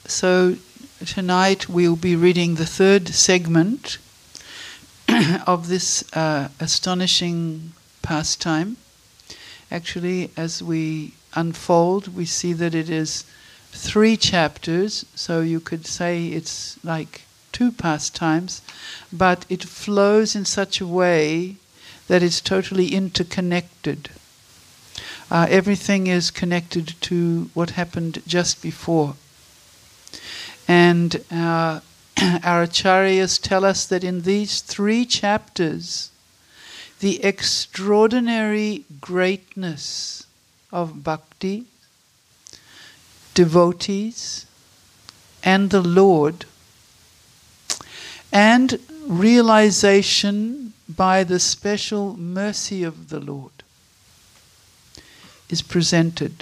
So tonight we'll be reading the third segment of this astonishing pastime. Actually, as we unfold, we see that it is 3 chapters, so you could say it's like 2 pastimes, but it flows in such a way that it's totally interconnected. Everything is connected to what happened just before. And our acharyas tell us that in these 3 chapters, the extraordinary greatness of bhakti, devotees, and the Lord, and realization by the special mercy of the Lord is presented.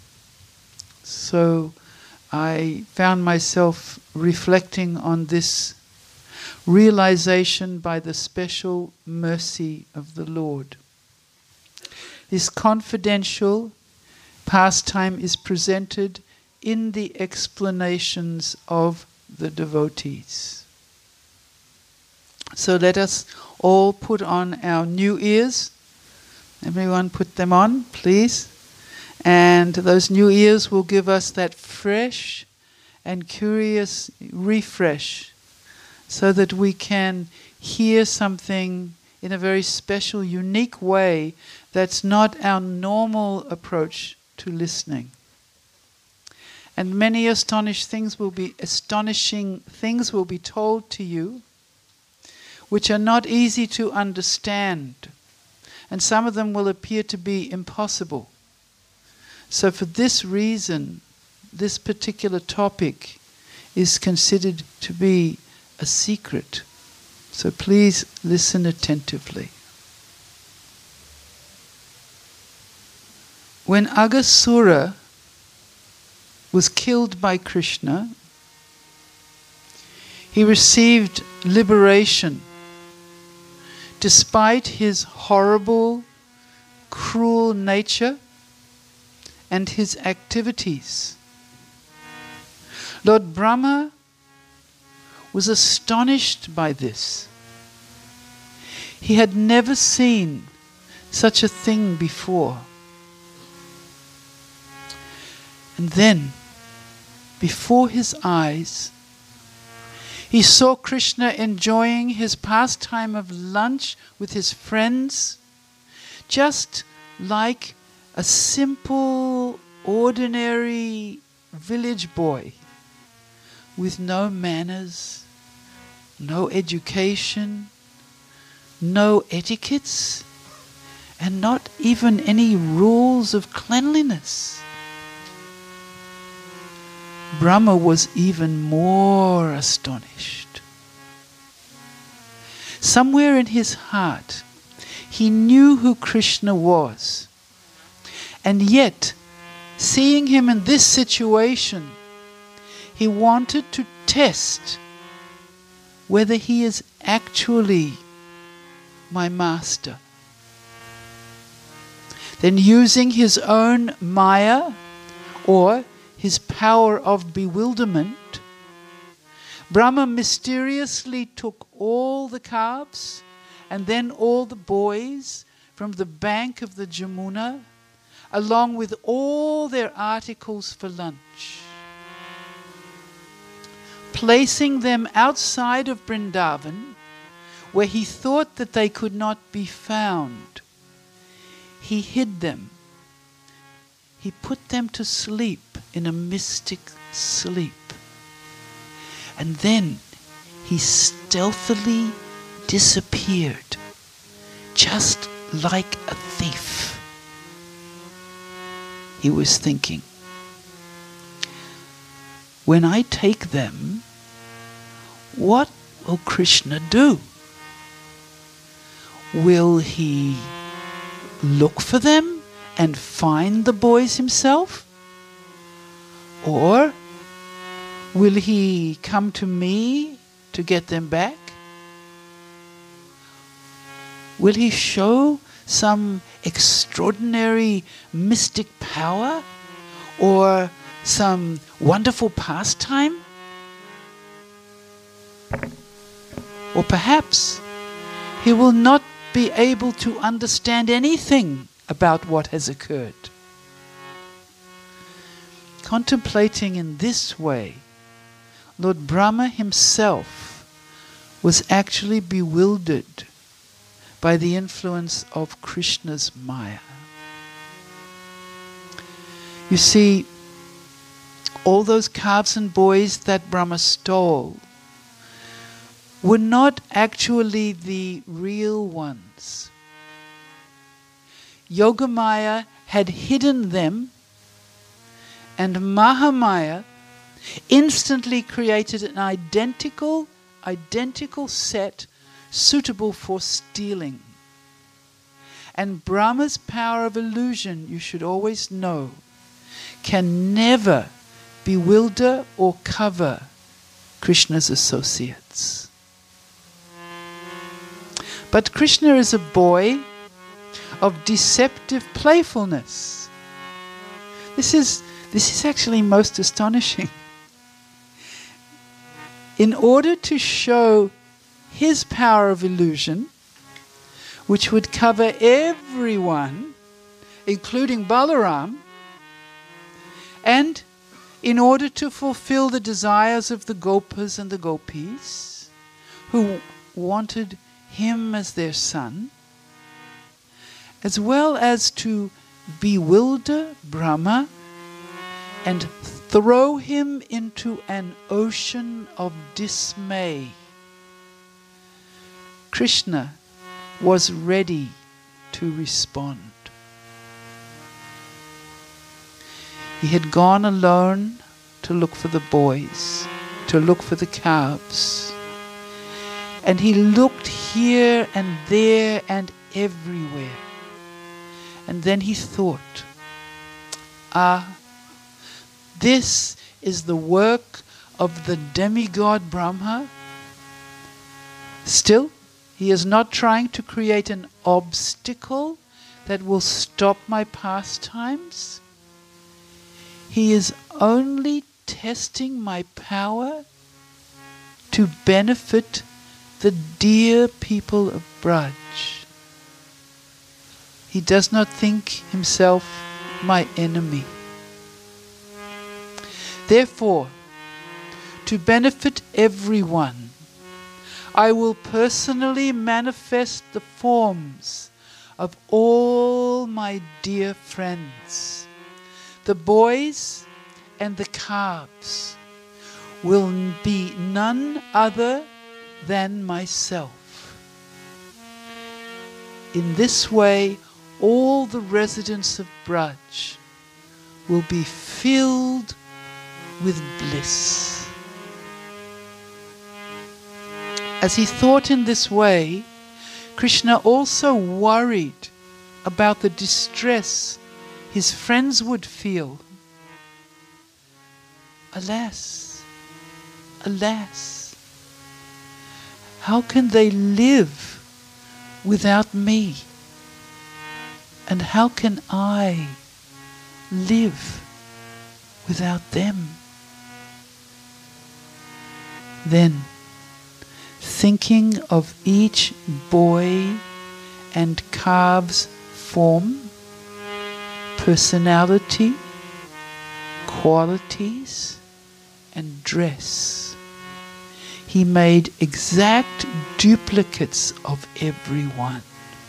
So I found myself reflecting on this realization by the special mercy of the Lord. This confidential pastime is presented in the explanations of the devotees. So let us all put on our new ears. Everyone put them on, please. And those new ears will give us that fresh and curious refresh so that we can hear something in a very special, unique way that's not our normal approach to listening. And many astonishing things will be told to you which are not easy to understand. And some of them will appear to be impossible. So for this reason, this particular topic is considered to be a secret. So please listen attentively. When Aghasura was killed by Krishna, he received liberation despite his horrible, cruel nature and his activities. Lord Brahma was astonished by this. He had never seen such a thing before. And then, before his eyes, he saw Krishna enjoying his pastime of lunch with his friends, just like a simple, ordinary village boy with no manners, no education, no etiquettes, and not even any rules of cleanliness. Brahma was even more astonished. Somewhere in his heart, he knew who Krishna was. And yet, seeing him in this situation, he wanted to test whether he is actually my master. Then using his own maya, or his power of bewilderment, Brahma mysteriously took all the calves and then all the boys from the bank of the Jamuna, along with all their articles for lunch. Placing them outside of Vrindavan, where he thought that they could not be found, he hid them. He put them to sleep in a mystic sleep. And then he stealthily disappeared, just like a thief. He was thinking, when I take them, what will Krishna do? Will he look for them and find the boys himself? Or will he come to me to get them back? Will he show some extraordinary mystic power? Or some wonderful pastime? Or perhaps he will not be able to understand anything about what has occurred. Contemplating in this way, Lord Brahma himself was actually bewildered by the influence of Krishna's Maya. You see, all those calves and boys that Brahma stole were not actually the real ones. Yogamaya had hidden them, and Mahamaya instantly created an identical set suitable for stealing. And Brahma's power of illusion, you should always know, can never bewilder or cover Krishna's associates. But Krishna is a boy of deceptive playfulness. This is actually most astonishing. In order to show his power of illusion, which would cover everyone, including Balaram, and in order to fulfill the desires of the Gopas and the Gopis, who wanted him as their son, as well as to bewilder Brahma and throw him into an ocean of dismay, Krishna was ready to respond. He had gone alone to look for the boys, to look for the calves. And he looked here and there and everywhere. And then he thought, this is the work of the demigod Brahma. Still, he is not trying to create an obstacle that will stop my pastimes. He is only testing my power to benefit the dear people of Braj. He does not think himself my enemy. Therefore, to benefit everyone, I will personally manifest the forms of all my dear friends. The boys and the calves will be none other than myself. In this way, all the residents of Braj will be filled with bliss. As he thought in this way, Krishna also worried about the distress his friends would feel. Alas, alas, how can they live without me? And how can I live without them? Then, thinking of each boy and calf's form, personality, qualities, and dress, he made exact duplicates of everyone.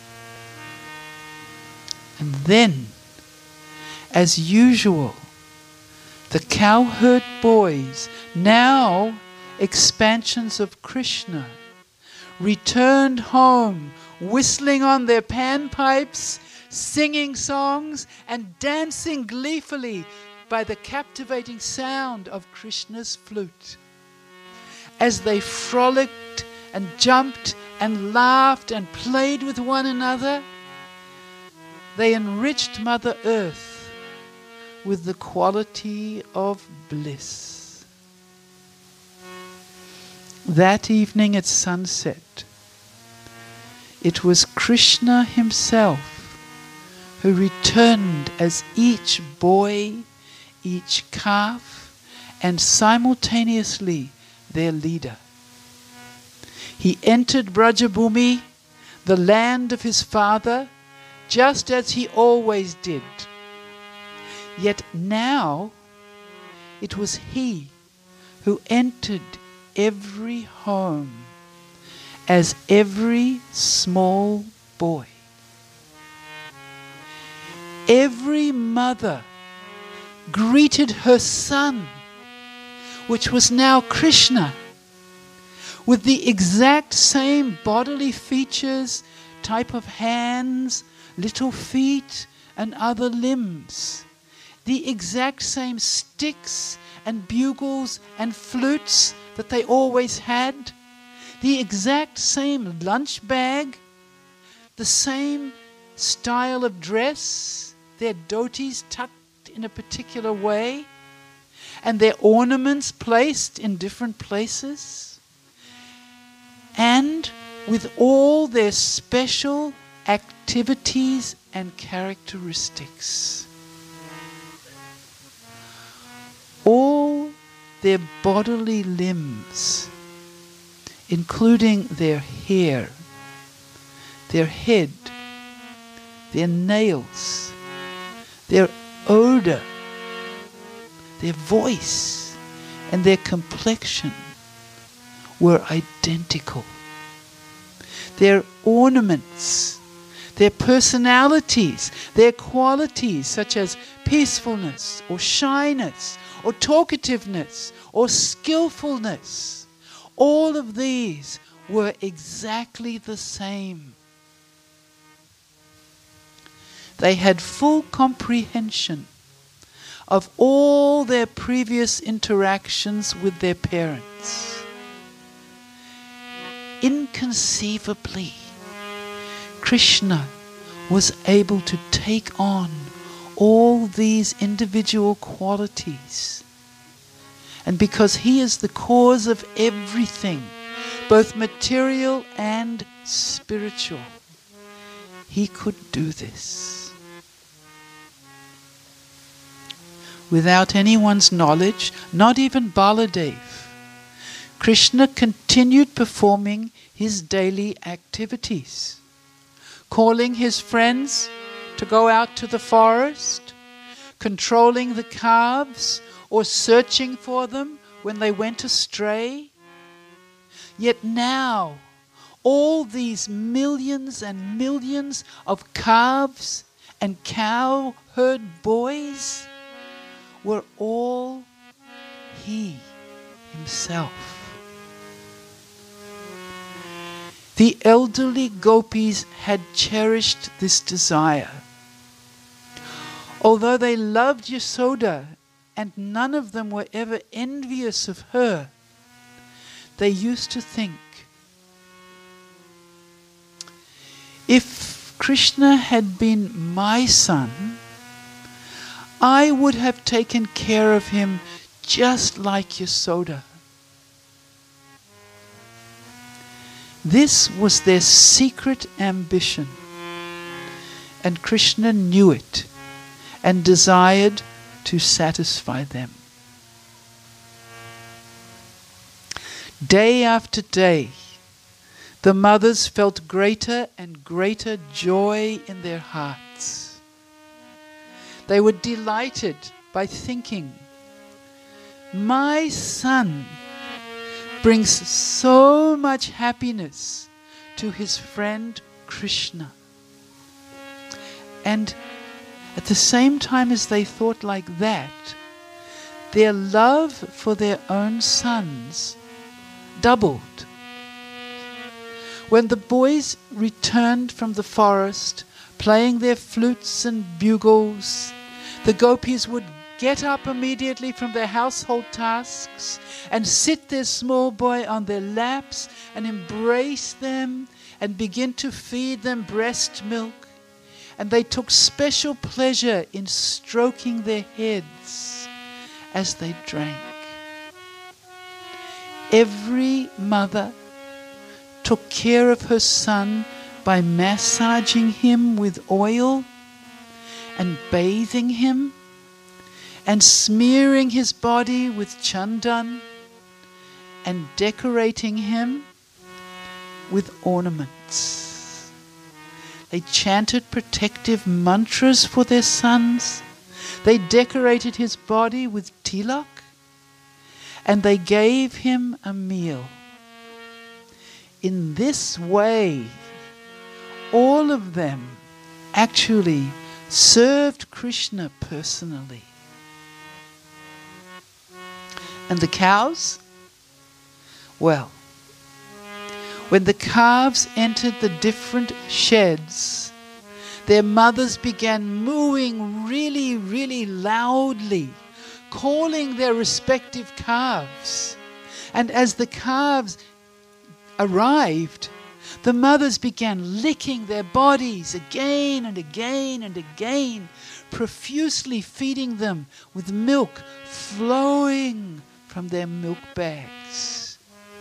And then, as usual, the cowherd boys, now expansions of Krishna, returned home, whistling on their panpipes, singing songs, and dancing gleefully by the captivating sound of Krishna's flute. As they frolicked and jumped and laughed and played with one another, they enriched Mother Earth with the quality of bliss. That evening at sunset, it was Krishna himself who returned as each boy each calf and simultaneously their leader. He entered Brajabhumi, the land of his father, just as he always did. Yet now it was he who entered every home as every small boy. Every mother greeted her son, which was now Krishna, with the exact same bodily features, type of hands, little feet, and other limbs. The exact same sticks and bugles and flutes that they always had. The exact same lunch bag. The same style of dress, their dhotis tucked in a particular way, and their ornaments placed in different places. And with all their special activities and characteristics. All their bodily limbs, including their hair, their head, their nails, their odor, their voice, and their complexion were identical. Their ornaments, their personalities, their qualities such as peacefulness or shyness or talkativeness or skillfulness, all of these were exactly the same. They had full comprehension of all their previous interactions with their parents. Inconceivably, Krishna was able to take on all these individual qualities. And because he is the cause of everything, both material and spiritual, he could do this. Without anyone's knowledge, not even Baladev, Krishna continued performing his daily activities, calling his friends to go out to the forest, controlling the calves, or searching for them when they went astray. Yet now, all these millions and millions of calves and cow herd boys were all he himself. The elderly gopis had cherished this desire. Although they loved Yasoda and none of them were ever envious of her, they used to think, if Krishna had been my son, I would have taken care of him just like Yasoda. This was their secret ambition, and Krishna knew it and desired to satisfy them. Day after day, the mothers felt greater and greater joy in their hearts. They were delighted by thinking, my son brings so much happiness to his friend Krishna. And at the same time as they thought like that, their love for their own sons doubled. When the boys returned from the forest, playing their flutes and bugles, the gopis would get up immediately from their household tasks and sit their small boy on their laps and embrace them and begin to feed them breast milk. And they took special pleasure in stroking their heads as they drank. Every mother took care of her son by massaging him with oil and bathing him and smearing his body with chandan and decorating him with ornaments. They chanted protective mantras for their sons. They decorated his body with tilak, and they gave him a meal. In this way, all of them actually served Krishna personally. And the cows? Well, when the calves entered the different sheds, their mothers began mooing really, really loudly, calling their respective calves. And as the calves arrived, the mothers began licking their bodies again and again and again, profusely feeding them with milk flowing from their milk bags.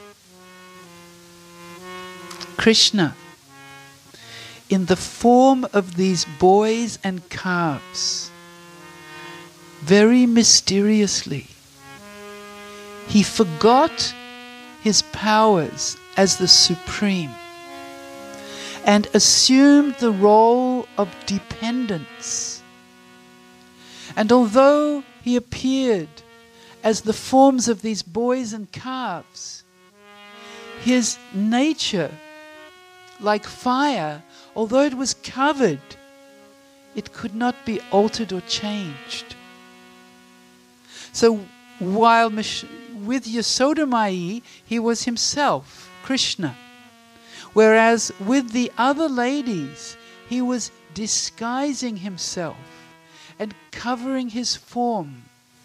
Krishna, in the form of these boys and calves, very mysteriously, he forgot his powers as the supreme and assumed the role of dependence. And although he appeared as the forms of these boys and calves, his nature, like fire, although it was covered, it could not be altered or changed. So while with Yasodamai, he was himself, Krishna. Whereas with the other ladies, he was disguising himself and covering his form.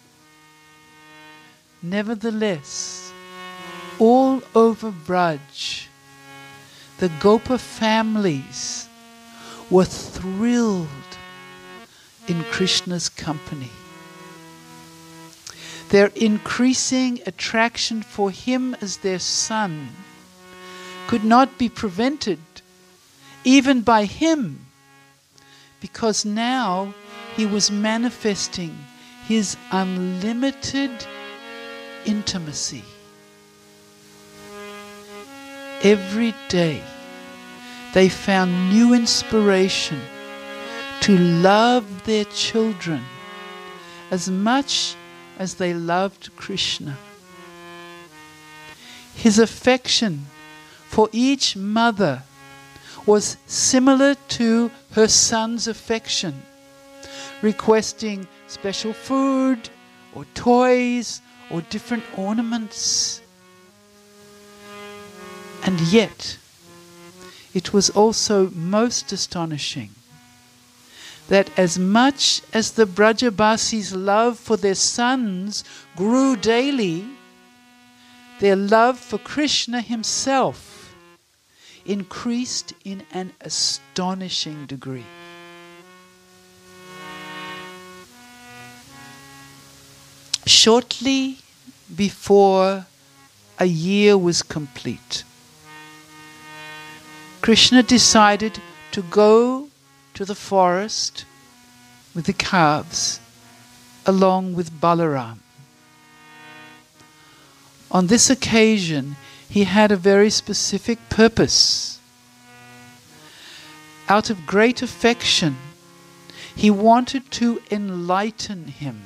Nevertheless, all over Braj, the Gopa families were thrilled in Krishna's company. Their increasing attraction for him as their son could not be prevented, even by him, because now he was manifesting his unlimited intimacy. Every day they found new inspiration to love their children as much as they loved Krishna. His affection for each mother was similar to her son's affection, requesting special food or toys or different ornaments. And yet, it was also most astonishing that as much as the Brajabasis' love for their sons grew daily, their love for Krishna himself increased in an astonishing degree. Shortly before a year was complete, Krishna decided to go to the forest with the calves along with Balaram. On this occasion, he had a very specific purpose. Out of great affection, he wanted to enlighten him.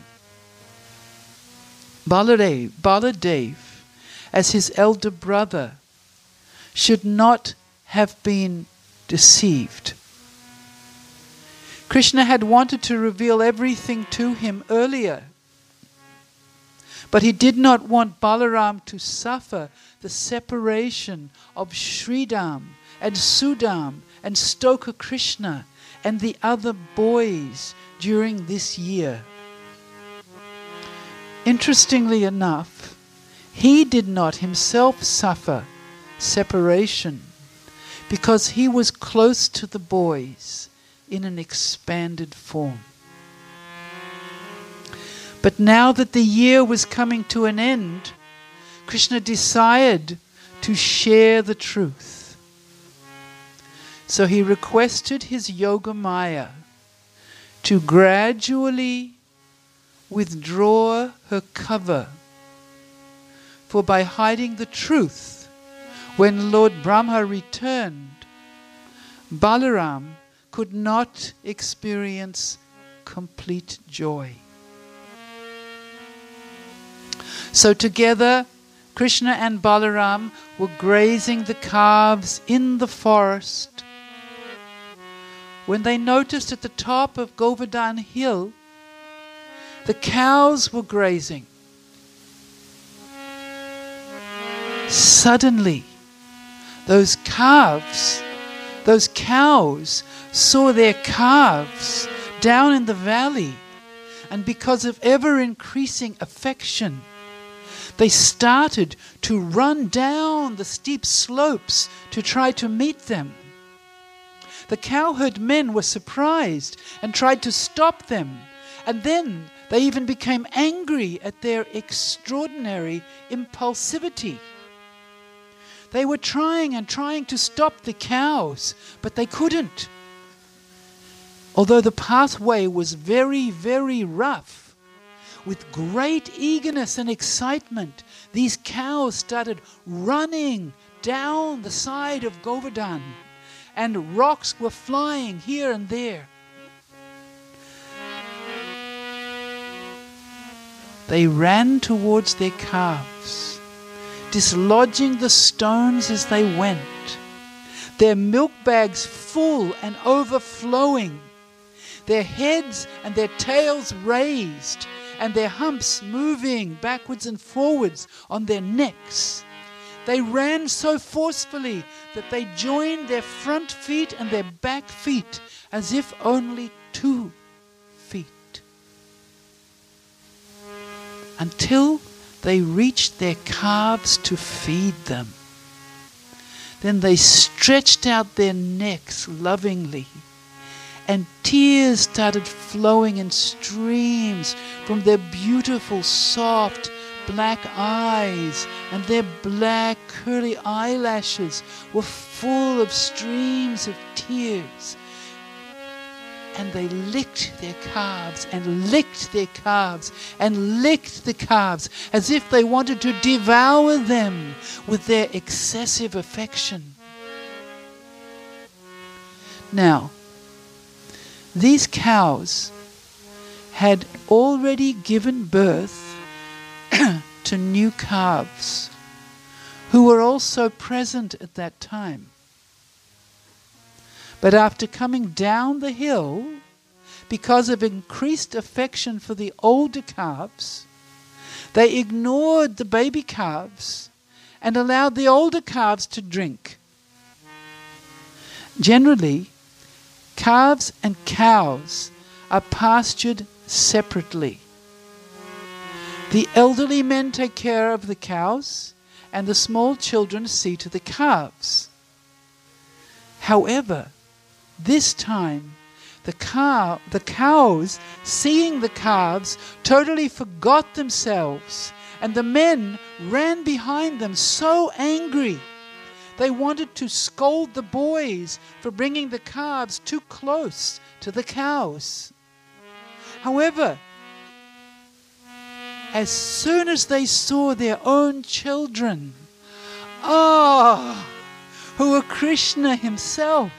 Baladev, as his elder brother, should not have been deceived. Krishna had wanted to reveal everything to him earlier, but he did not want Balaram to suffer the separation of Sridham and Sudam and Stoka Krishna and the other boys during this year. Interestingly enough, he did not himself suffer separation because he was close to the boys in an expanded form. But now that the year was coming to an end, Krishna desired to share the truth. So he requested his Yogamaya to gradually withdraw her cover. For by hiding the truth, when Lord Brahma returned, Balaram could not experience complete joy. So together, Krishna and Balaram were grazing the calves in the forest when they noticed at the top of Govardhan Hill the cows were grazing. Suddenly, those cows saw their calves down in the valley, and because of ever-increasing affection, they started to run down the steep slopes to try to meet them. The cowherd men were surprised and tried to stop them, and then they even became angry at their extraordinary impulsivity. They were trying to stop the cows, but they couldn't. Although the pathway was very, very rough, with great eagerness and excitement, these cows started running down the side of Govardhan, and rocks were flying here and there. They ran towards their calves, dislodging the stones as they went, their milk bags full and overflowing, their heads and their tails raised, and their humps moving backwards and forwards on their necks. They ran so forcefully that they joined their front feet and their back feet as if only 2 feet, until they reached their calves to feed them. Then they stretched out their necks lovingly, and tears started flowing in streams from their beautiful, soft, black eyes, and their black, curly eyelashes were full of streams of tears. And they licked their calves and licked their calves and licked the calves as if they wanted to devour them with their excessive affection. Now, these cows had already given birth to new calves who were also present at that time. But after coming down the hill, because of increased affection for the older calves, they ignored the baby calves and allowed the older calves to drink. Generally, calves and cows are pastured separately. The elderly men take care of the cows, and the small children see to the calves. However, this time, the cows, seeing the calves, totally forgot themselves, and the men ran behind them so angry. They wanted to scold the boys for bringing the calves too close to the cows. However, as soon as they saw their own children, who were Krishna himself,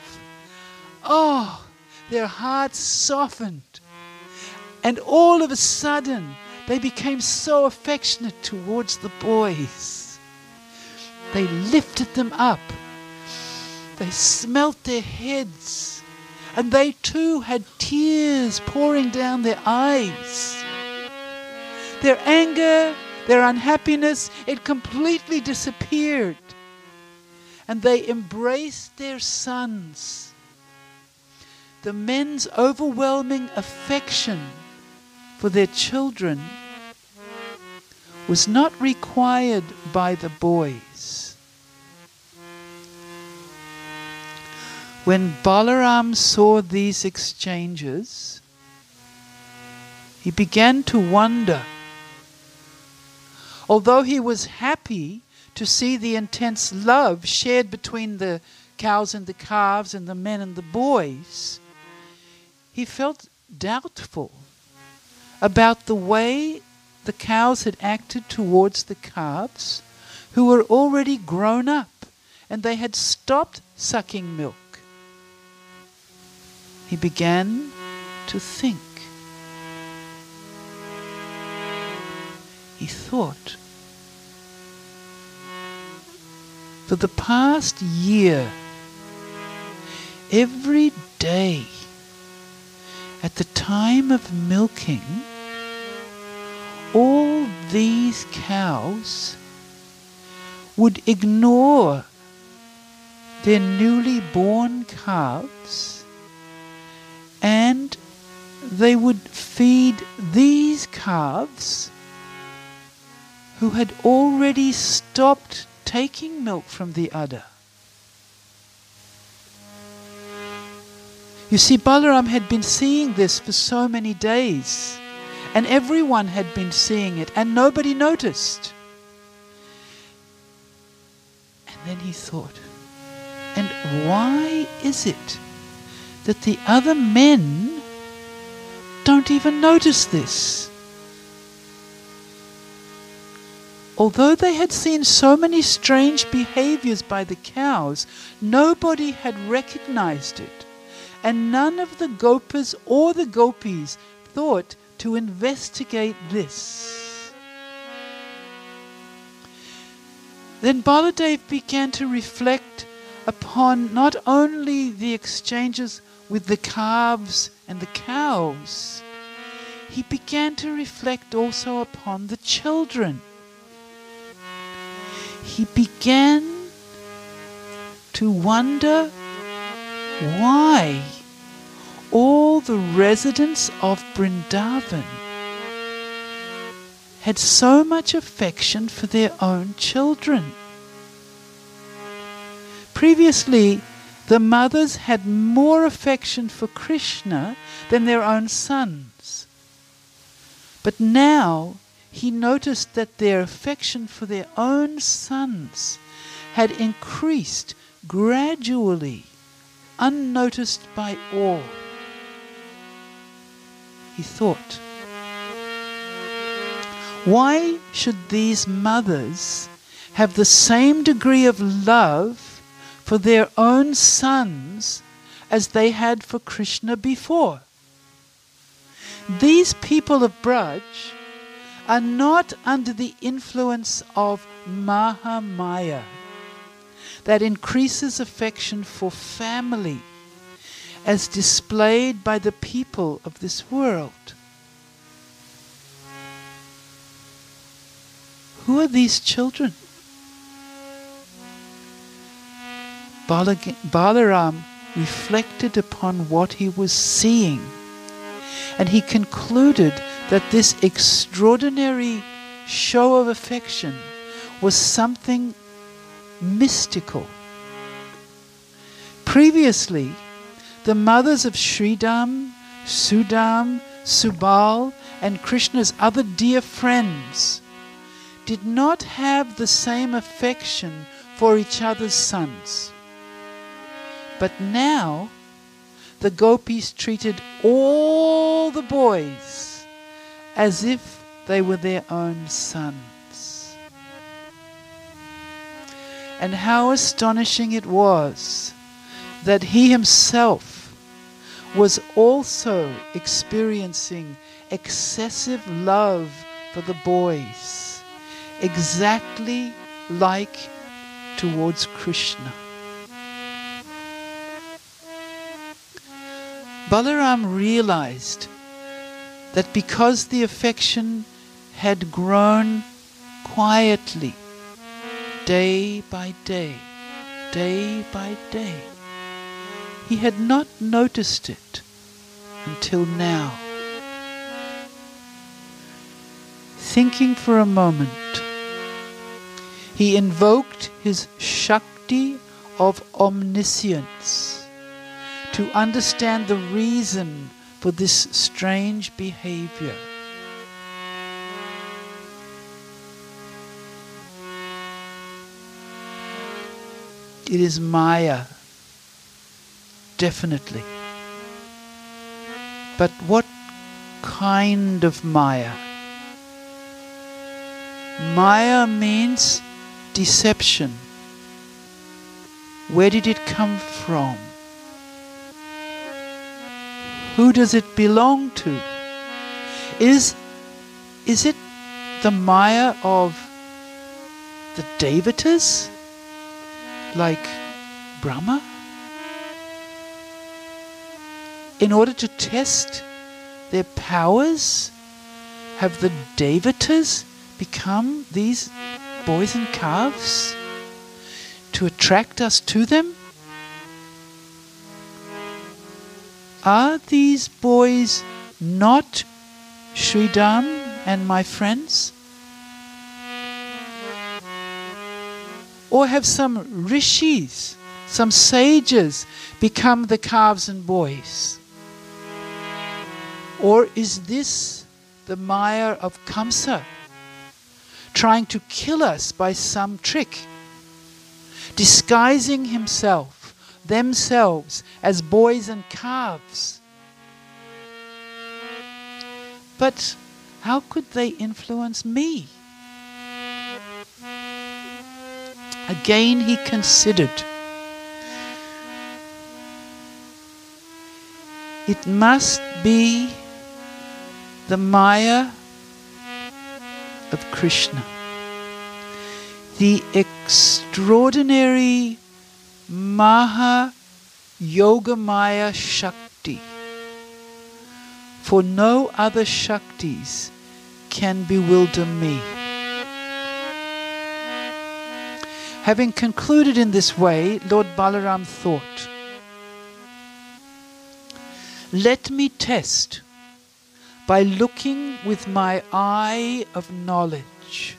their hearts softened, and all of a sudden they became so affectionate towards the boys. They lifted them up, they smelt their heads, and they too had tears pouring down their eyes. Their anger, their unhappiness, it completely disappeared. And they embraced their sons. The men's overwhelming affection for their children was not required by the boys. When Balaram saw these exchanges, he began to wonder. Although he was happy to see the intense love shared between the cows and the calves and the men and the boys, he felt doubtful about the way the cows had acted towards the calves, who were already grown up and they had stopped sucking milk. He began to think. He thought, for the past year, every day, at the time of milking, all these cows would ignore their newly born calves and they would feed these calves who had already stopped taking milk from the udder. You see, Balaram had been seeing this for so many days, and everyone had been seeing it, and nobody noticed. And then he thought, and why is it that the other men don't even notice this? Although they had seen so many strange behaviors by the cows, nobody had recognized it. And none of the gopas or the gopis thought to investigate this. Then Baladev began to reflect upon not only the exchanges with the calves and the cows, he began to reflect also upon the children. He began to wonder why all the residents of Vrindavan had so much affection for their own children. Previously, the mothers had more affection for Krishna than their own sons. But now he noticed that their affection for their own sons had increased gradually, unnoticed by all. He thought, why should these mothers have the same degree of love for their own sons as they had for Krishna before? These people of Braj are not under the influence of Mahamaya, that increases affection for family as displayed by the people of this world. Who are these children? Balaram reflected upon what he was seeing, and he concluded that this extraordinary show of affection was something mystical. Previously, the mothers of Sridham, Sudam, Subal, and Krishna's other dear friends did not have the same affection for each other's sons. But now, the gopis treated all the boys as if they were their own sons. And how astonishing it was that he himself was also experiencing excessive love for the boys, exactly like towards Krishna. Balaram realized that because the affection had grown quietly, day by day, he had not noticed it until now. Thinking for a moment, he invoked his Shakti of omniscience to understand the reason for this strange behavior. It is Maya, definitely. But what kind of Maya. Maya means deception. Where did it come from? Who does it belong to? Is it the Maya of the Devatas, like Brahma? In order to test their powers, have the Devatas become these boys and calves to attract us to them? Are these boys not Sridham and my friends? Or have some rishis, some sages become the calves and boys? Or is this the Maya of Kamsa, trying to kill us by some trick, disguising themselves as boys and calves? But how could they influence me? Again he considered. It must be the Maya of Krishna, the extraordinary Maha Yogamaya Shakti. For no other Shaktis can bewilder me. Having concluded in this way, Lord Balaram thought, let me test by looking with my eye of knowledge.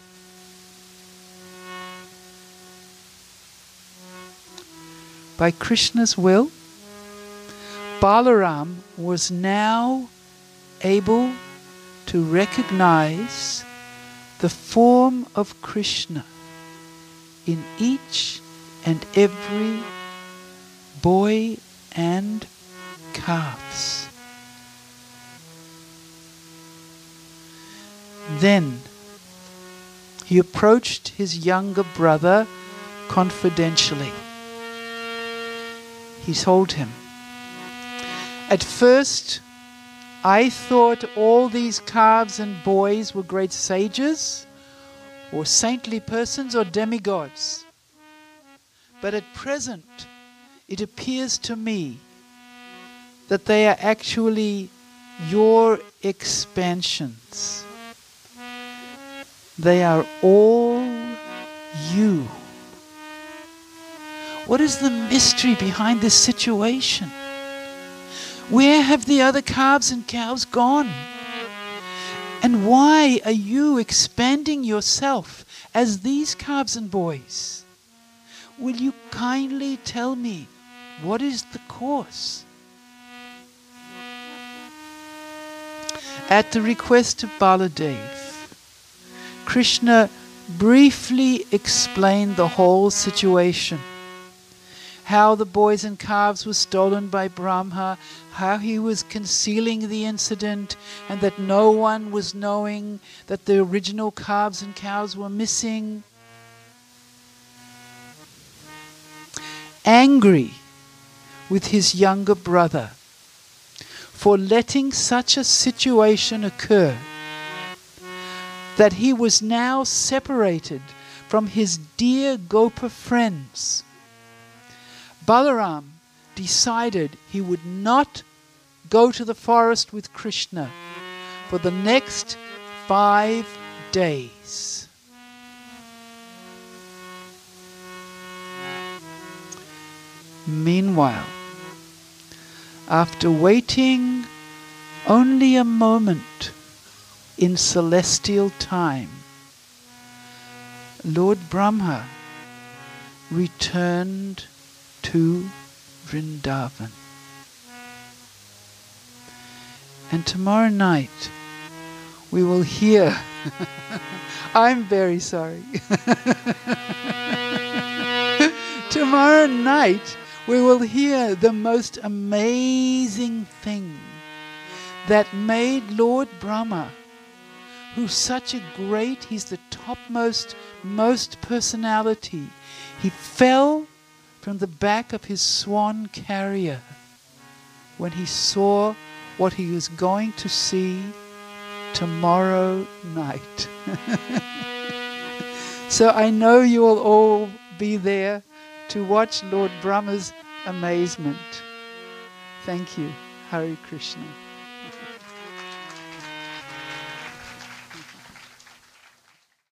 By Krishna's will, Balaram was now able to recognize the form of Krishna in each and every boy and calves. Then he approached his younger brother confidentially. He told him, at first I thought all these calves and boys were great sages or saintly persons or demigods. But at present it appears to me that they are actually your expansions. They are all you. What is the mystery behind this situation? Where have the other calves and cows gone? And why are you expanding yourself as these calves and boys? Will you kindly tell me what is the cause? At the request of Baladev, Krishna briefly explained the whole situation. How the boys and calves were stolen by Brahma, how he was concealing the incident, and that no one was knowing that the original calves and cows were missing. Angry with his younger brother for letting such a situation occur, that he was now separated from his dear Gopa friends, Balaram decided he would not go to the forest with Krishna for the next 5 days. Meanwhile, after waiting only a moment in celestial time, Lord Brahma returned to Vrindavan. And tomorrow night we will hear I'm very sorry. Tomorrow night we will hear the most amazing thing that made Lord Brahma, who's such a great, he's the topmost, most personality. He fell from the back of his swan carrier when he saw what he was going to see tomorrow night. So I know you will all be there to watch Lord Brahma's amazement. Thank you. Hare Krishna.